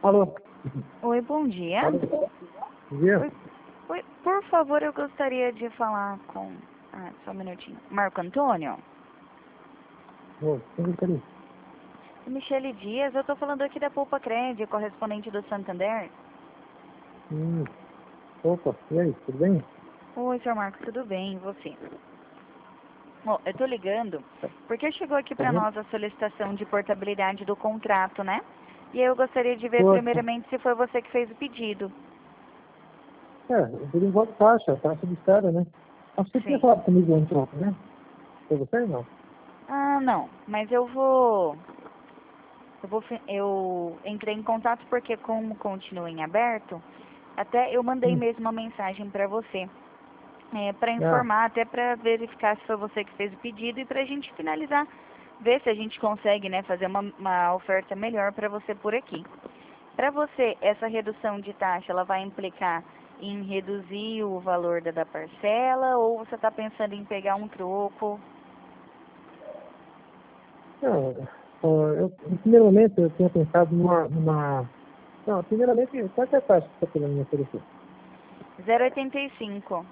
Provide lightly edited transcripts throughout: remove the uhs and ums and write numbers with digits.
Alô? Oi, bom dia. Alô? Bom dia? Oi, por favor, eu gostaria de falar com... só um minutinho. Marco Antônio? Ô, quem tá ali? Michele Dias, eu tô falando aqui da Poupa Cred, correspondente do Santander. Hum, opa, e aí, tudo bem? Oi, senhor Marcos, tudo bem? E você? Bom, eu tô ligando porque chegou aqui para Uhum. nós a solicitação de portabilidade do contrato, né? E eu gostaria de ver Poxa, primeiramente se foi você que fez o pedido. eu pedi um voto taxa de escada, né? Acho que você tinha Sim. falado comigo antes, né? Foi você ou não? Ah, não, mas eu entrei em contato porque como continua em aberto, até eu mandei Hum, mesmo uma mensagem para você, para ah, informar, até para verificar se foi você que fez o pedido e para a gente finalizar, ver se a gente consegue, né, fazer uma oferta melhor para você por aqui. Para você, essa redução de taxa, ela vai implicar em reduzir o valor da parcela ou você está pensando em pegar um troco? não, no primeiro momento eu tinha pensado não, primeiramente, qual que é a taxa que você está querendo me oferecer? 0,85.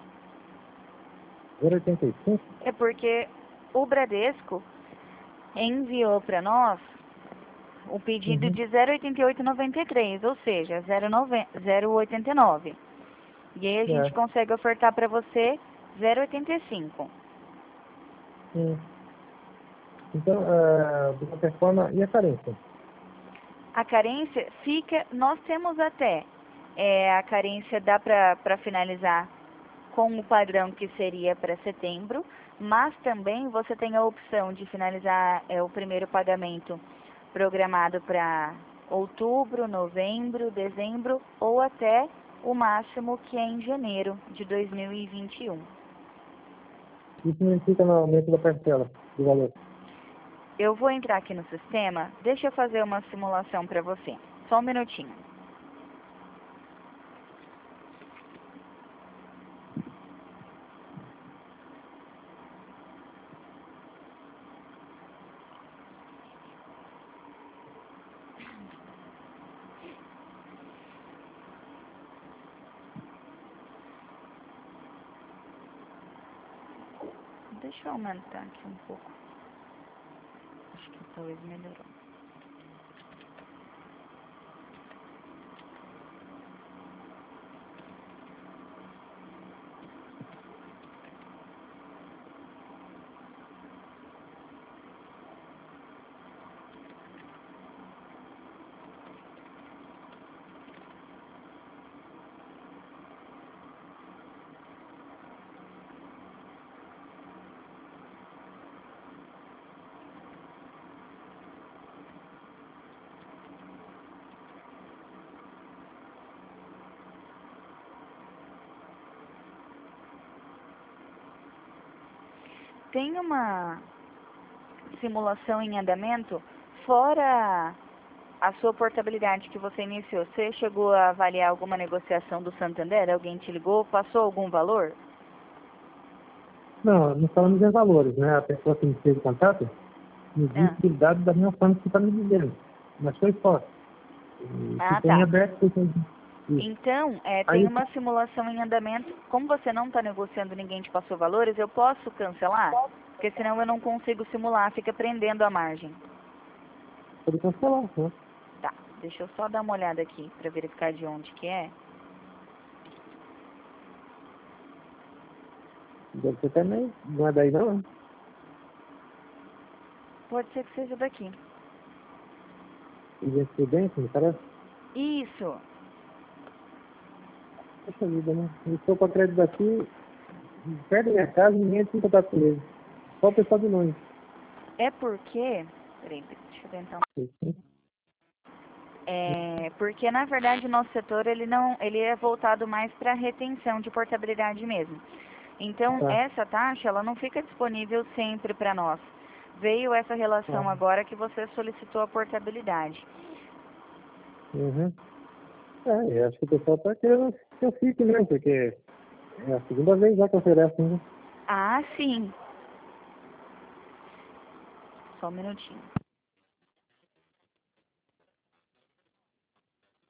0,85? É porque o Bradesco enviou para nós o pedido Uhum, de 0,8893, ou seja, 0,89. E aí a gente é, consegue ofertar para você 0,85. hum. Então, de qualquer forma, e a carência? A carência fica, nós temos até, a carência dá para finalizar com o padrão que seria para setembro, mas também você tem a opção de finalizar o primeiro pagamento programado para outubro, novembro, dezembro ou até o máximo que é em janeiro de 2021. Isso não implica no aumento da parcela, do valor. Eu vou entrar aqui no sistema, deixa eu fazer uma simulação para você. Só um minutinho. Deixa eu aumentar aqui um pouco. Acho que talvez melhorou. Tem uma simulação em andamento fora a sua portabilidade que você iniciou. Você chegou a avaliar alguma negociação do Santander? Alguém te ligou? Passou algum valor? Não, não falamos em valores, né? A pessoa que me fez o contato me Ah, disse dados da minha forma que você está me dizendo. Mas foi só. E ficou em tá. aberto. Isso. Então, tem Aí, uma simulação em andamento. Como você não está negociando, ninguém te passou valores, eu posso cancelar? Porque senão eu não consigo simular, fica prendendo a margem. pode cancelar, né? Tá, deixa eu só dar uma olhada aqui para verificar de onde que é. Deve ser também, não é daí não, né? Pode ser que seja daqui. E gente prudente, me parece. Isso. Poxa vida, né? Eu estou com a crédito daqui, perto da minha casa, ninguém tem contato comigo. Só o pessoal de longe. É porque... Peraí, deixa eu tentar. Porque na verdade o nosso setor ele não, ele é voltado mais para retenção de portabilidade mesmo. Então Tá. essa taxa ela não fica disponível sempre para nós. Veio essa Ah, relação agora que você solicitou a portabilidade. uhum. Eu acho que o pessoal está querendo que eu fique mesmo, porque é a segunda vez já que oferece, né? Ah, sim. Só um minutinho.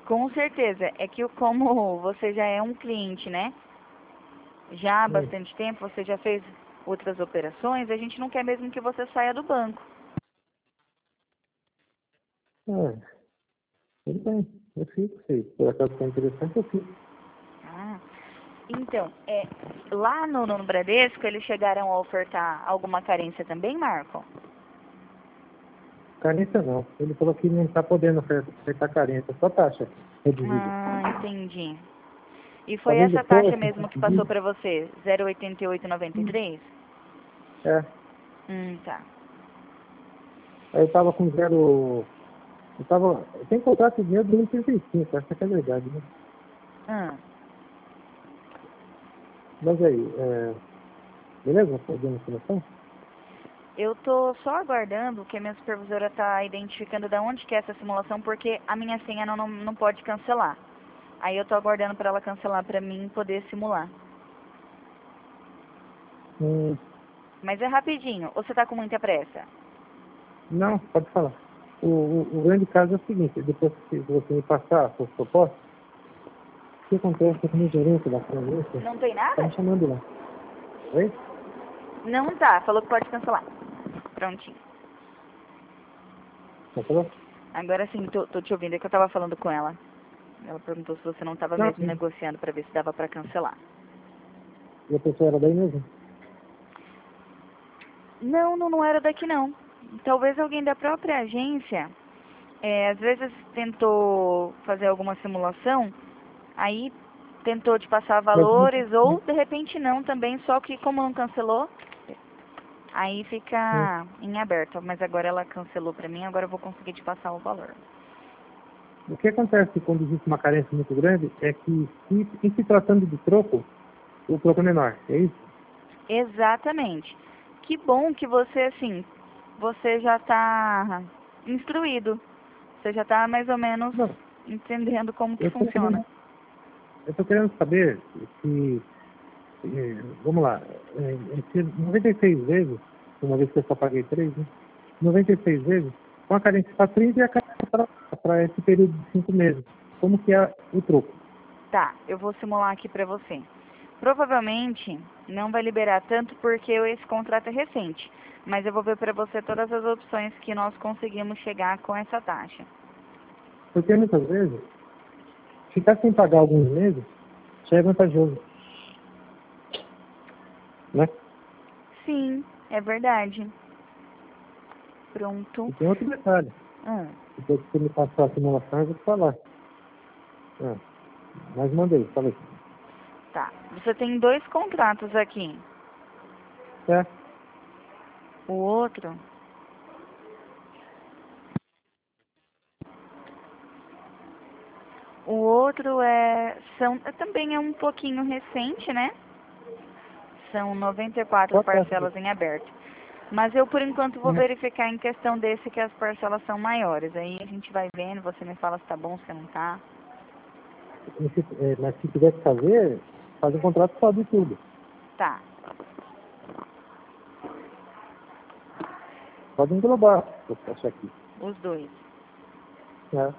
Com certeza. É que como você já é um cliente, né? Já há Hum. bastante tempo, você já fez outras operações, a gente não quer mesmo que você saia do banco. Ah, tudo bem. Eu fico, se por acaso for interessante, eu fico. Ah, então, lá no Bradesco, eles chegaram a ofertar alguma carência também, Marco? Carência não. Ele falou que não está podendo ofertar carência, só taxa reduzida. Ah, entendi. E foi Talvez essa depois, taxa se mesmo que passou conseguir. para você? 0,8893? É. Tá. Aí eu tava com zero. Eu tenho contrato de dinheiro de 1,35, essa que é a verdade, né? Ah, Mas aí, beleza? Fazendo a seleção? eu tô só aguardando que a minha supervisora tá identificando da onde que é essa simulação, porque a minha senha não pode cancelar. Aí eu tô aguardando para ela cancelar para mim poder simular. Hum, Mas é rapidinho, ou você tá com muita pressa? não, pode falar. O grande caso é o seguinte, depois que você me passar a sua proposta, o que acontece com o gerente da conferência? Não tem Tá me nada? chamando lá. Oi? Não tá, falou que pode cancelar. Prontinho. Você falou? Agora sim, tô te ouvindo, é que eu tava falando com ela. Ela perguntou se você não tava Não, mesmo sim. negociando para ver se dava para cancelar. E a pessoa era daí mesmo? Não era daqui não. Talvez alguém da própria agência, às vezes tentou fazer alguma simulação, aí tentou te passar Mas, valores, ou de repente não também, só que como não cancelou, aí fica em aberto. Mas agora ela cancelou pra mim, agora eu vou conseguir te passar o valor. o que acontece quando existe uma carência muito grande é que, em se tratando de troco, o troco é menor, é isso? Exatamente. Que bom que você, assim, você já tá instruído. Você já tá mais ou menos Não, entendendo como que eu estou querendo, funciona. eu tô querendo saber se, vamos lá, se 96 vezes, uma vez que eu só paguei 3, né? 96 vezes, com a carência para 30 e a carência para esse período de 5 meses. Como que é o troco? Tá, eu vou simular aqui pra você. Provavelmente não vai liberar tanto porque esse contrato é recente, mas eu vou ver pra você todas as opções que nós conseguimos chegar com essa taxa. Porque muitas vezes, ficar sem pagar alguns meses já é vantajoso, né? Sim, é verdade. Pronto. E tem outro detalhe. Hum, Depois que você me passar a simulação, eu vou te falar. Ah, mas mandei, falei. tá. Você tem dois contratos aqui. É, O outro. O outro também é um pouquinho recente, né? São 94 qual taxa? parcelas em aberto. Mas eu, por enquanto, vou verificar em questão desse que as parcelas são maiores. Aí a gente vai vendo, você me fala se tá bom, se não tá. Mas se quiser fazer, faz um contrato só de tudo. Tá, Pode englobar, se você achar aqui. os dois. É.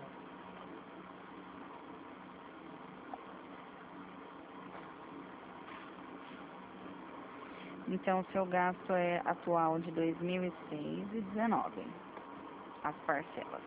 Então, o seu gasto é atual de 2006 e 19, as parcelas.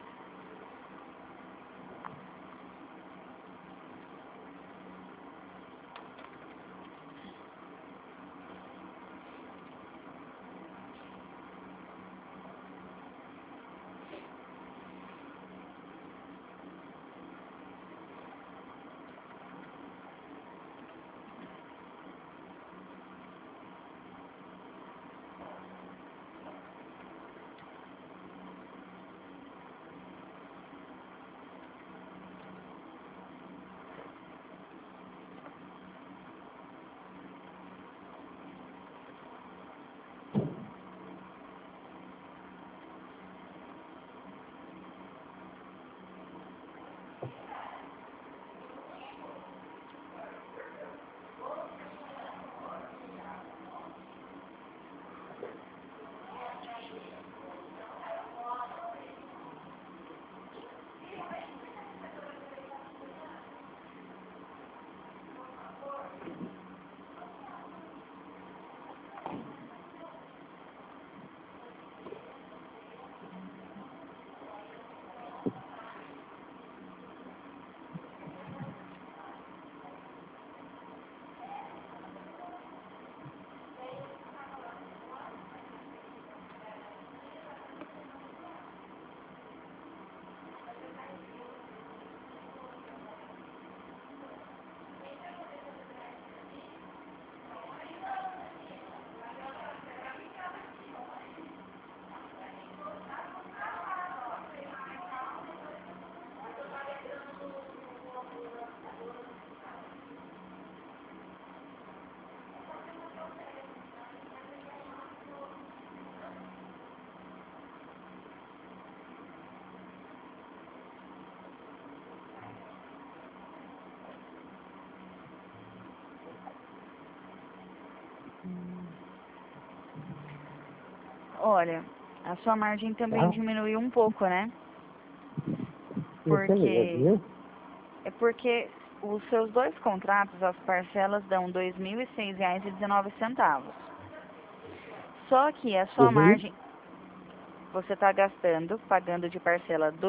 Olha, a sua margem também Tá? diminuiu um pouco, né? Isso aí, é Porque dinheiro? é porque os seus dois contratos, as parcelas dão R$ 2.006,19. Só que a sua 2000? margem, você está gastando, pagando de parcela R$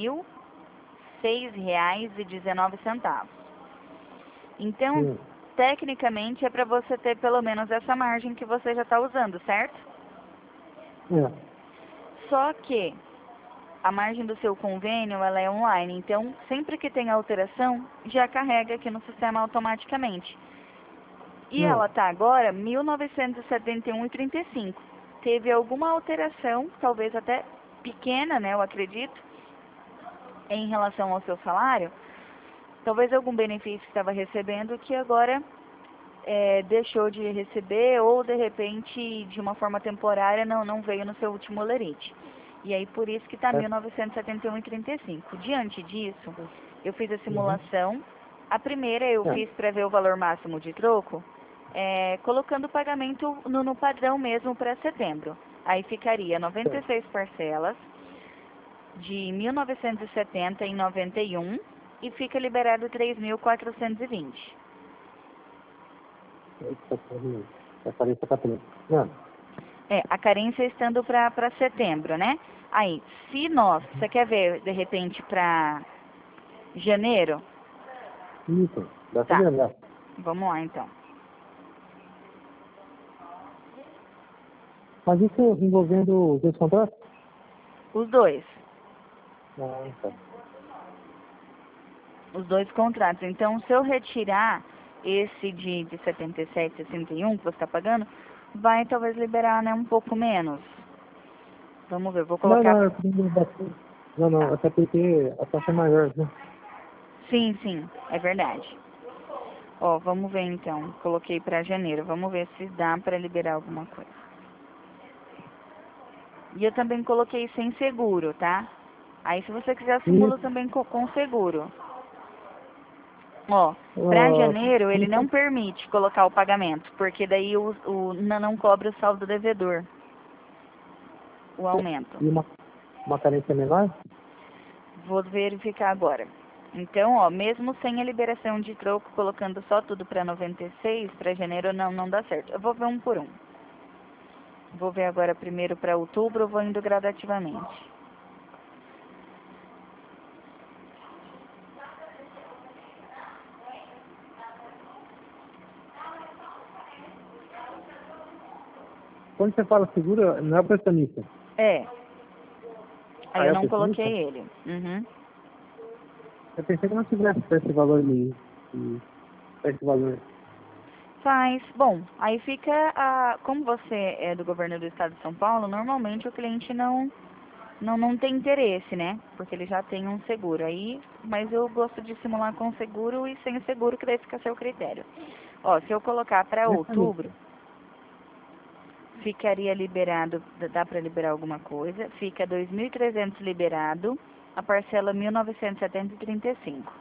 2.006,19. Então, Sim. tecnicamente, é para você ter pelo menos essa margem que você já está usando, certo? É. Só que a margem do seu convênio, ela é online, então sempre que tem alteração, já carrega aqui no sistema automaticamente. E ela É. está agora R$ 1.971,35. Teve alguma alteração, talvez até pequena, né, eu acredito, em relação ao seu salário, talvez algum benefício que estava recebendo que agora deixou de receber ou de repente de uma forma temporária não veio no seu último lerite. E aí por isso que está É. 1.971,35. Diante disso, eu fiz a Uhum. simulação. A primeira eu É. fiz para ver o valor máximo de troco, colocando o pagamento no padrão mesmo para setembro. Aí ficaria É. 96 parcelas de 1.970,91 e fica liberado 3.420. A carência tá preta. Não. A carência estando para setembro, né? Aí, se você quer ver de repente para janeiro? Isso. Dá pra Tá, lembrar. vamos lá então. Mas isso envolvendo os dois contratos? Os dois. Tá. Os dois contratos. Então, se eu retirar esse de 77, 61 que você está pagando, vai talvez liberar, né, um pouco menos. Vamos ver, vou Não, colocar. não, eu queria bastante. Não, não, Tá. até porque a taxa é maior, né? Sim, sim, é verdade. Ó, vamos ver então. Coloquei para janeiro. Vamos ver se dá para liberar alguma coisa. E eu também coloquei sem seguro, tá? Aí se você quiser E, simula também com seguro. Ó, para ó, janeiro ele isso- não permite colocar o pagamento, porque daí não cobra o saldo devedor, o aumento. e uma carência menor? Vou verificar agora. Então, ó, mesmo sem a liberação de troco, colocando só tudo para 96, para janeiro não dá certo. Eu vou ver um por um. Vou ver agora primeiro para outubro, eu vou indo gradativamente. Quando você fala seguro, não é o prestamista. É, aí Ah, eu é o não prestamista? coloquei ele. Uhum. Eu pensei que não tivesse pra esse valor ali. Pra esse valor. Faz. Bom, aí fica como você é do governo do estado de São Paulo, normalmente o cliente não tem interesse, né? Porque ele já tem um seguro. Aí, mas eu gosto de simular com seguro e sem seguro, que daí fica a seu critério. Ó, se eu colocar para outubro, Prestamista. ficaria liberado, dá para liberar alguma coisa, fica 2.300 liberado, a parcela 1.970,35.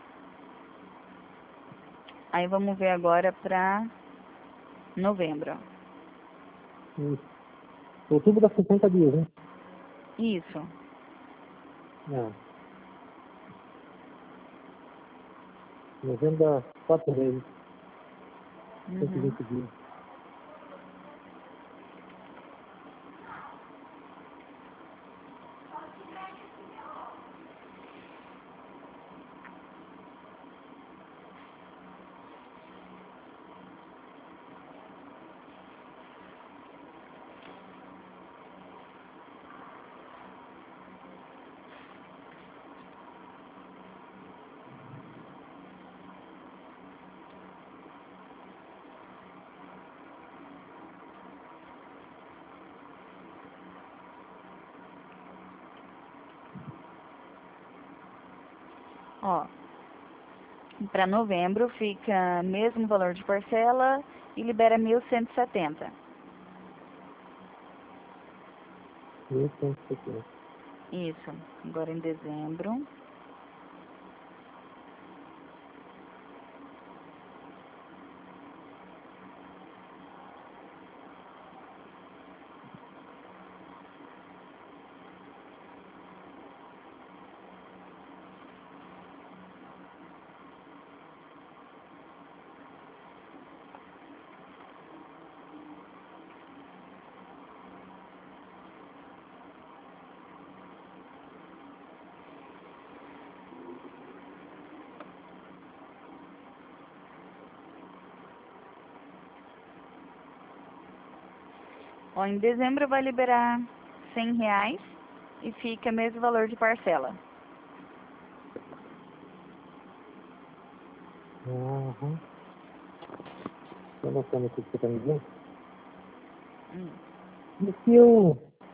Aí vamos ver agora para novembro. Isso. Outubro dá 50 dias, né? Isso. Não. Novembro dá 4 vezes. Uhum. 120 dias. Ó, para novembro fica mesmo valor de parcela e libera 1.170. Isso. Isso. Agora em dezembro. Ó, em dezembro vai liberar R$ 100 e fica mesmo valor de parcela. Uhum. Estou notando aqui o que você está me dizendo. E se eu...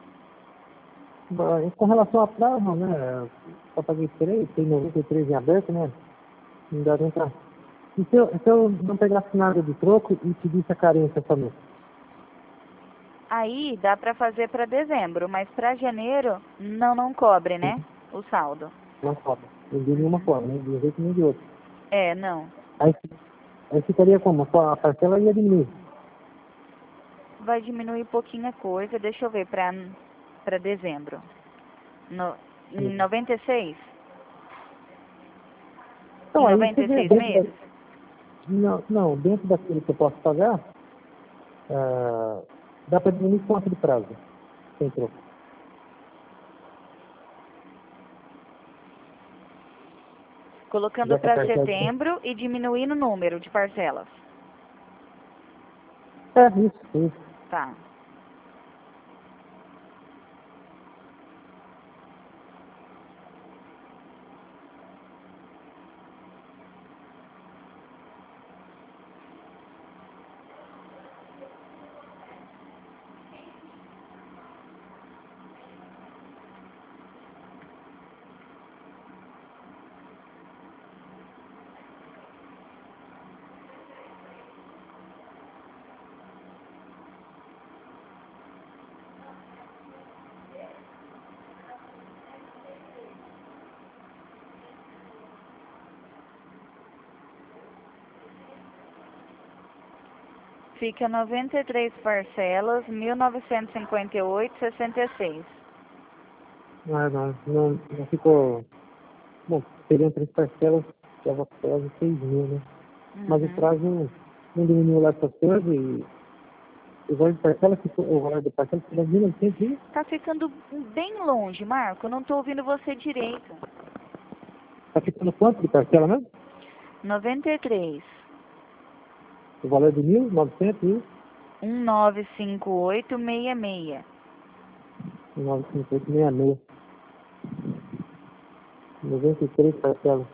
Com relação a prazo, né? Só paguei 3, tem 93 em aberto, né? Não dá nem pra... E se eu não pegasse nada de troco e pedisse a carência também? Aí dá para fazer para dezembro, mas para janeiro não cobre, né? O saldo. Não cobra. Não de nenhuma forma, nem de um jeito nem de outro. É, não. Aí ficaria como? Só a parcela ia diminuir. Vai diminuir pouquinha coisa, deixa eu ver para dezembro. Em 96? Em Então, aí você vê 96 dentro meses? não, dentro daquilo que eu posso pagar, dá para diminuir quanto de prazo? Sem troco. Colocando Já que a para parcela... setembro e diminuindo o número de parcelas. Isso. Tá. Fica 93 parcelas, 1.958,66. Não ficou... Bom, seriam 3 parcelas, que é uma parcela de 6 mil, né? Mas o prazo não diminuiu lá essas coisas e o valor de parcela, o valor de parcela ficou 1.900. Tá ficando bem longe, Marco. Não tô ouvindo você direito. Tá ficando quanto de parcela mesmo? 93. O valor de 1.900 e 1958,66. 958,66. 93 parcelas.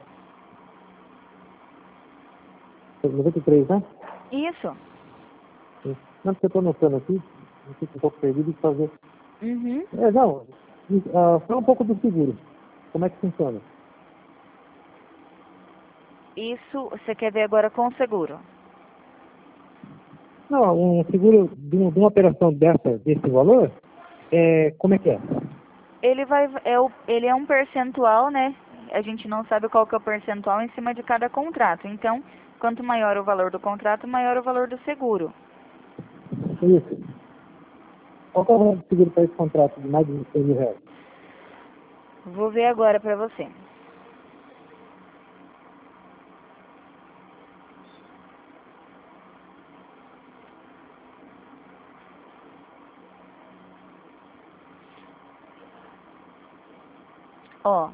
93, né? Isso. Sim. Não, porque eu estou anotando aqui, eu fico um pouco perdido de fazer. Uhum. Fala um pouco do seguro. Como é que funciona? Isso você quer ver agora com o seguro. Não, um seguro de uma operação desse valor, como é que é? Ele é um percentual, né? A gente não sabe qual que é o percentual em cima de cada contrato. Então, quanto maior o valor do contrato, maior o valor do seguro. Isso. Qual que é o valor do seguro para esse contrato de mais de 100 mil reais? Vou ver agora pra você. Ó,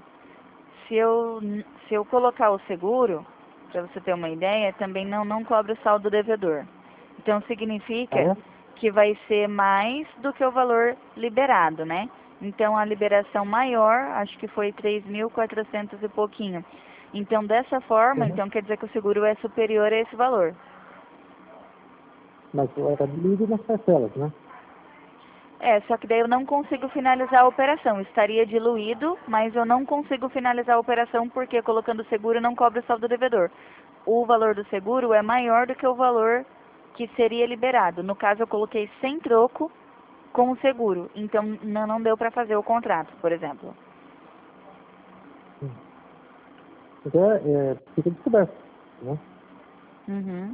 se eu colocar o seguro, para você ter uma ideia, também não cobre o saldo devedor. Então Ah, significa é? que vai ser mais do que o valor liberado, né? Então a liberação maior, acho que foi 3.400 e pouquinho. Então dessa forma, Uhum. então quer dizer que o seguro é superior a esse valor. Mas era dividido nas parcelas, né? É, só que daí eu não consigo finalizar a operação. Estaria diluído, mas eu não consigo finalizar a operação porque colocando seguro não cobre o saldo devedor. O valor do seguro é maior do que o valor que seria liberado. No caso, eu coloquei sem troco com o seguro. Então, não deu para fazer o contrato, por exemplo. Então, fica descoberto, né? Uhum.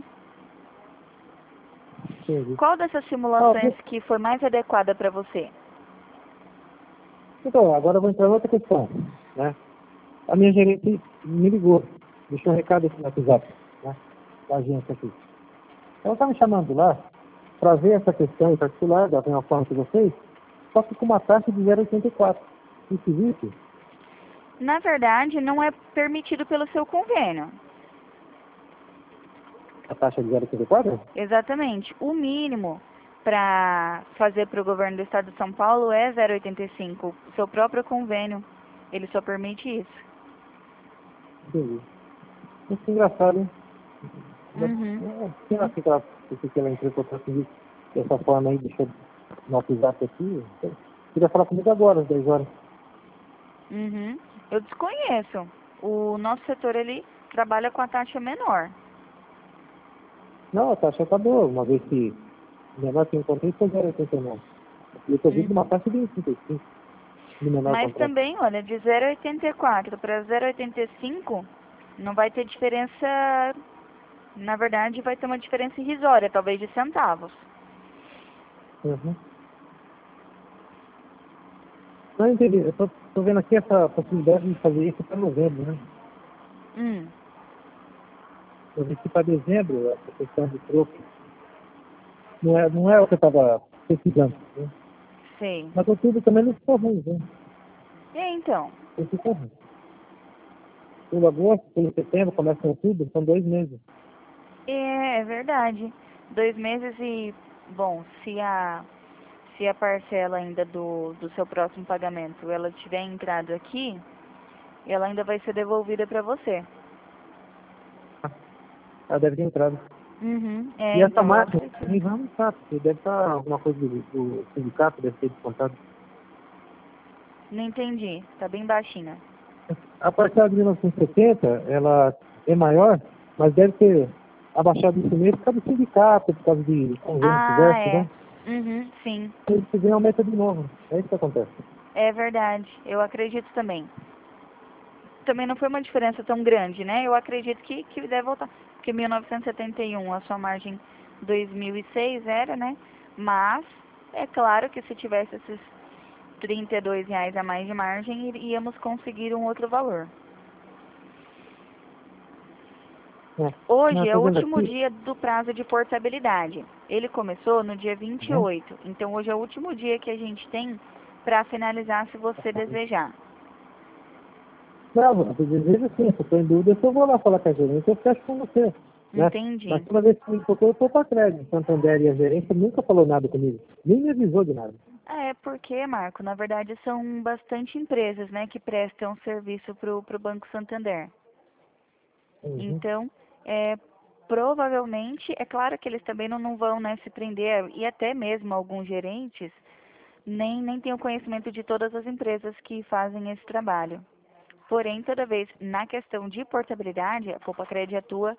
Entendi. Qual dessas simulações que foi mais adequada para você? Então, agora eu vou entrar em outra questão, né? A minha gerente me ligou, deixou um recado aqui no WhatsApp, né? Da agência aqui. Ela está me chamando lá para ver essa questão em particular, da mesma forma que vocês, só que com uma taxa de 0,84. Isso existe? Na verdade, não é permitido pelo seu convênio. A taxa de 0,84? Exatamente. O mínimo para fazer para o governo do estado de São Paulo é 0,85. O seu próprio convênio, ele só permite isso. Entendi. Muito engraçado, hein? Uhum. Quem acha que ela entrou em contato comigo dessa forma aí, deixou no WhatsApp aqui? Queria falar comigo agora, às 10 horas. Uhum. Eu desconheço. O nosso setor, ele trabalha com a taxa menor. Não, a taxa tá boa, uma vez que o menor que eu encontrei foi 0,89. E eu tô vindo de uma taxa de 1,35 no menor Mas contrato. também, olha, de 0,84 para 0,85 não vai ter diferença, na verdade vai ter uma diferença irrisória, talvez de centavos. Uhum. Não entendi, eu tô vendo aqui essa possibilidade de fazer isso para novembro, né? Hum, Eu vi que para dezembro, essa questão de troco, não é o que eu estava pesquisando, né? sei. Mas outubro também não ficou ruim, né? E aí, então? Não ficou ruim. Pelo agosto, pelo setembro, começa em outubro, são 2 meses. É verdade. 2 meses e, bom, se a parcela ainda do seu próximo pagamento ela tiver entrado aqui, ela ainda vai ser devolvida para você. Ela deve ter entrado. Uhum, E essa então eu máquina, acredito. nem vai aumentar, porque deve estar alguma coisa do sindicato, deve ter descontado. Não entendi, tá bem baixinha. A parcela de 1970, ela é maior, mas deve ter abaixado isso mesmo por causa do sindicato, por causa de convênio Ah, diversos, é. né? Uhum, sim. E se vem, aumenta de novo. É isso que acontece. É verdade. Eu acredito também. Também não foi uma diferença tão grande, né? Eu acredito que deve voltar. Porque 1971 a sua margem 2006 era, né? Mas é claro que se tivesse esses R$ 32 a mais de margem, íamos conseguir um outro valor. É. Hoje Não, é o tô vendo último aqui. dia do prazo de portabilidade. Ele começou no dia Uhum. 28. Então hoje é o último dia que a gente tem para finalizar se você desejar. Não, eu desejo sim, se eu estou em dúvida, se eu vou lá falar com a gerência, eu fecho com você, né? Mas Entendi. toda vez que me tocou, eu estou para crédito. Santander e a gerência nunca falou nada comigo, nem me avisou de nada. É porque, Marco, na verdade são bastante empresas, né, que prestam serviço pro Banco Santander. Uhum. Então, provavelmente, é claro que eles também não vão, né, se prender, e até mesmo alguns gerentes nem têm o conhecimento de todas as empresas que fazem esse trabalho. Porém, toda vez na questão de portabilidade, a Poupa-Cred atua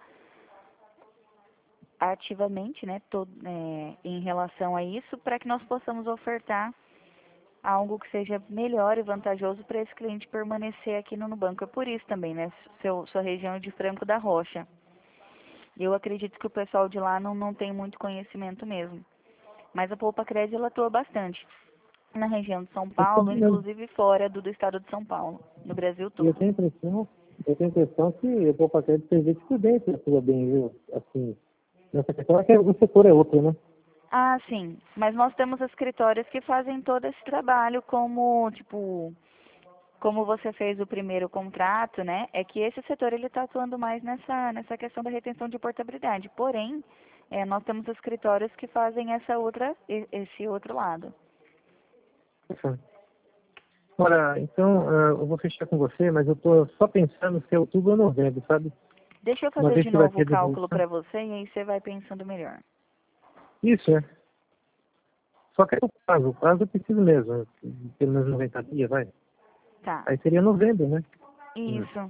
ativamente, né, em relação a isso, para que nós possamos ofertar algo que seja melhor e vantajoso para esse cliente permanecer aqui no banco. É por isso também, né, sua região é de Franco da Rocha. Eu acredito que o pessoal de lá não tem muito conhecimento mesmo. Mas a Poupa-Cred ela atua bastante na região de São Eu tô Paulo, mesmo. inclusive fora do estado de São Paulo, no Brasil E todo. eu tenho a impressão que eu vou fazer de serviço prudente atua bem, viu? Assim, nessa questão é que o setor é outro, né? Ah, sim. Mas nós temos escritórios que fazem todo esse trabalho como, tipo, como você fez o primeiro contrato, né? É que esse setor ele está atuando mais nessa questão da retenção de portabilidade. Porém, nós temos escritórios que fazem esse outro lado. Uhum. Ora, então, eu vou fechar com você, mas eu estou só pensando se é outubro ou novembro, sabe? Deixa eu Uma fazer vez de que vai novo o ter cálculo devolução. para você e aí você vai pensando melhor. Isso, é. Só que é o prazo eu preciso mesmo, pelo menos 90 dias, vai. Tá. Aí seria novembro, né? Isso.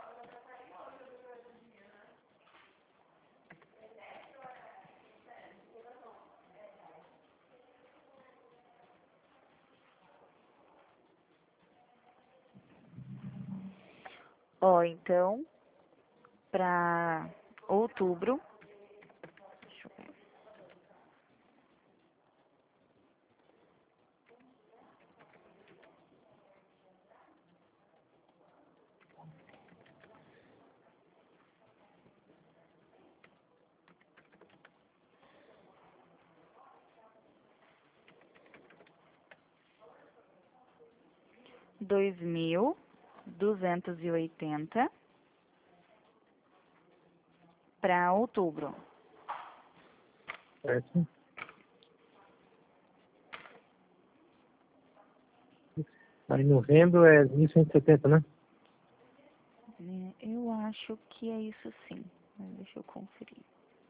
Ó, então, para outubro, deixa eu ver. R$ 2.280 para outubro. Certo? Aí novembro é 1.170, né? Eu acho que é isso sim. Mas deixa eu conferir.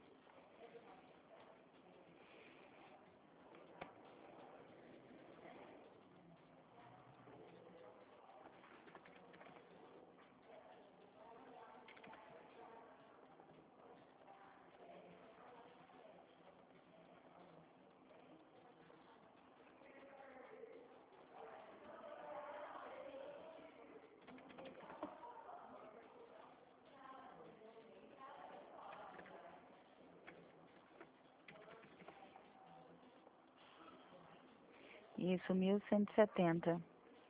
Isso, 1.170.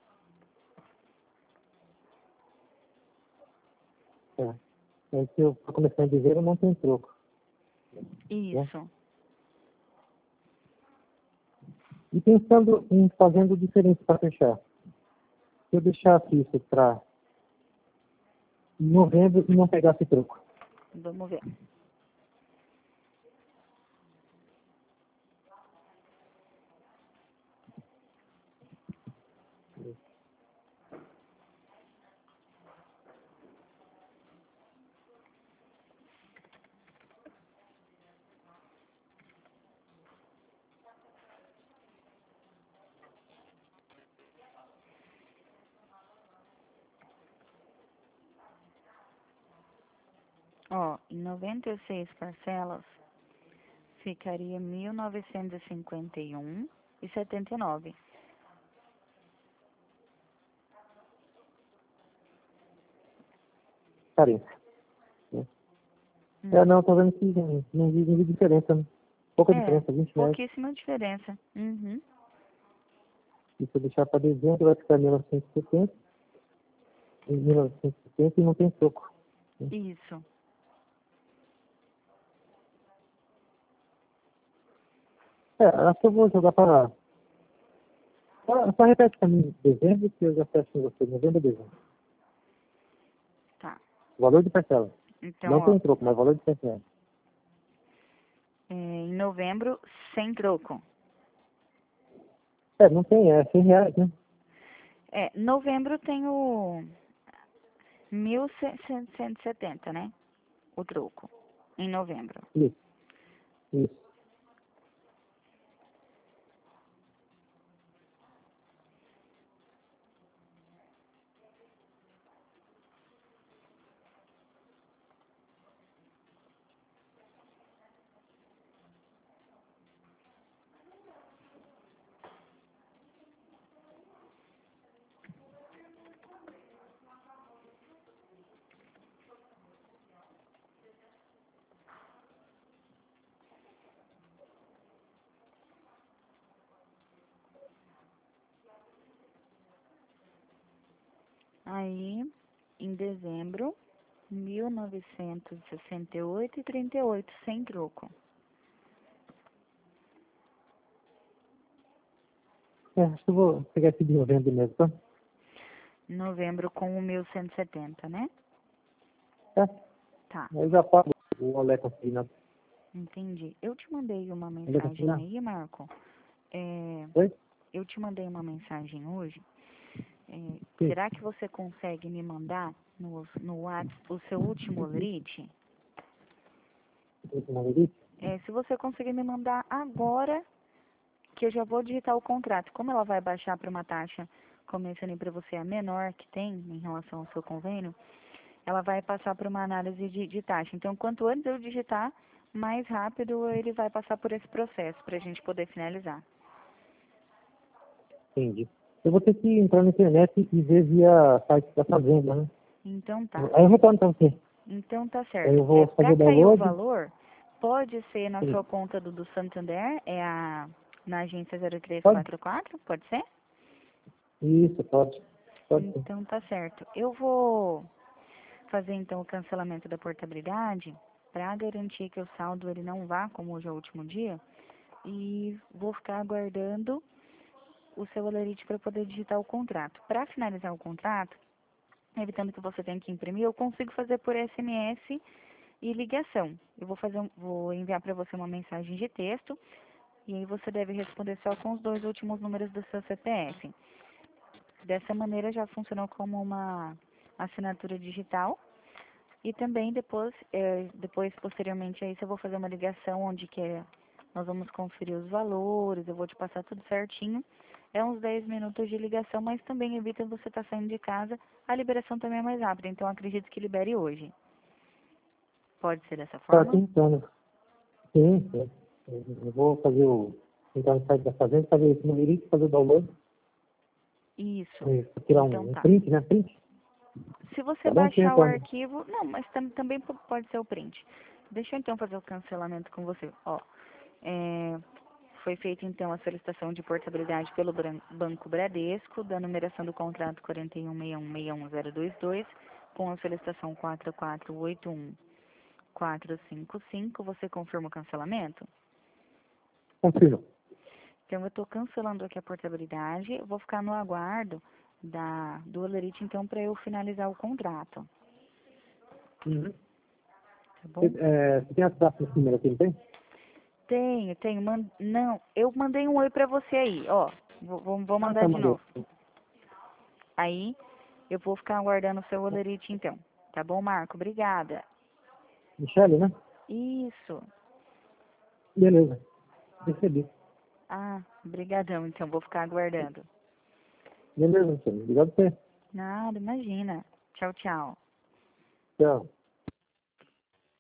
É. Aí se eu for começar em dezembro, não tem troco. Isso. E pensando em fazendo diferença para fechar, se eu deixasse isso para novembro e não pegasse troco. Vamos ver. Ó, em 96 parcelas, ficaria 1.951,79. Carência. Não, tô vendo que não vi diferença, né? Pouca diferença, 20 reais. Pouquíssima diferença. Uhum. E se eu deixar para dezembro, vai ficar 1.970. Em 1970 e não tem troco. Isso. Acho que eu vou jogar para... Só repete para mim, dezembro, que eu já fecho com você. Novembro e dezembro. Tá. Valor de parcela. Então, Não ó, tem troco, mas valor de parcela. em novembro, sem troco. Não tem, é 100 reais, né? Novembro tem o 1.170, né? O troco. Em novembro. Isso, isso. Aí, em dezembro, 1.968,38, sem troco. Acho que eu vou pegar esse de novembro mesmo, tá? Novembro com o 1.170, né? Tá? Tá, Eu já pago o Olé consignado. entendi. Eu te mandei uma Olé mensagem consignado? aí, Marco. Oi? Eu te mandei uma mensagem hoje. Sim. Será que você consegue me mandar no WhatsApp o seu último lerite? Última vez? Se você conseguir me mandar agora, que eu já vou digitar o contrato. Como ela vai baixar para uma taxa, como eu mencionei para você, a menor que tem em relação ao seu convênio, ela vai passar por uma análise de taxa. Então, quanto antes eu digitar, mais rápido ele vai passar por esse processo para a gente poder finalizar. Entendi. Eu vou ter que entrar na internet e ver via site da Fazenda, né? Então tá. Aí eu retorno para você. Então tá Aí certo. eu vou fazer Para o cair o download. valor, pode ser na Sim. sua conta do Santander, na agência Pode? 0344, pode ser? Isso, pode. Pode sim. Então tá certo. Eu vou fazer então o cancelamento da portabilidade para garantir que o saldo ele não vá, como hoje é o último dia, e vou ficar aguardando o seu Olerite para poder digitar o contrato. Para finalizar o contrato, evitando que você tenha que imprimir, eu consigo fazer por SMS e ligação. Eu vou enviar para você uma mensagem de texto e aí você deve responder só com os 2 últimos números do seu CPF. Dessa maneira já funcionou como uma assinatura digital. E também depois, posteriormente a isso, eu vou fazer uma ligação onde nós vamos conferir os valores, eu vou te passar tudo certinho. É uns 10 minutos de ligação, mas também evita você estar saindo de casa. A liberação também é mais rápida, então acredito que libere hoje. Pode ser dessa Tá forma? tentando. Sim, sim. Eu vou fazer entrar no site da Fazenda, fazer esse numerito, fazer o download. Isso. Tirar Então um tá. print, né? Print. Se você Tá bom? Sim, baixar o Antônio. arquivo, não, mas também pode ser o print. Deixa eu então fazer o cancelamento com você. Ó, foi feita então a solicitação de portabilidade pelo Banco Bradesco, da numeração do contrato 4161611022, com a solicitação 4481455. Você confirma o cancelamento? Confirma. Então, eu estou cancelando aqui a portabilidade. Eu vou ficar no aguardo do Olerite, então, para eu finalizar o contrato. Uhum. Tá bom? Você tem as datas número aqui, não tem? Tenho. Não, eu mandei um oi para você aí, ó. Vou Ah, mandar tá, de mandou. novo. Aí, eu vou ficar aguardando o seu Olerite, então. Tá bom, Marco? Obrigada. Michele, né? Isso. Beleza. Recebi. Ah, brigadão, então. Vou ficar aguardando. Beleza, Michele. Obrigado por você. Nada, imagina. Tchau, tchau. Tchau.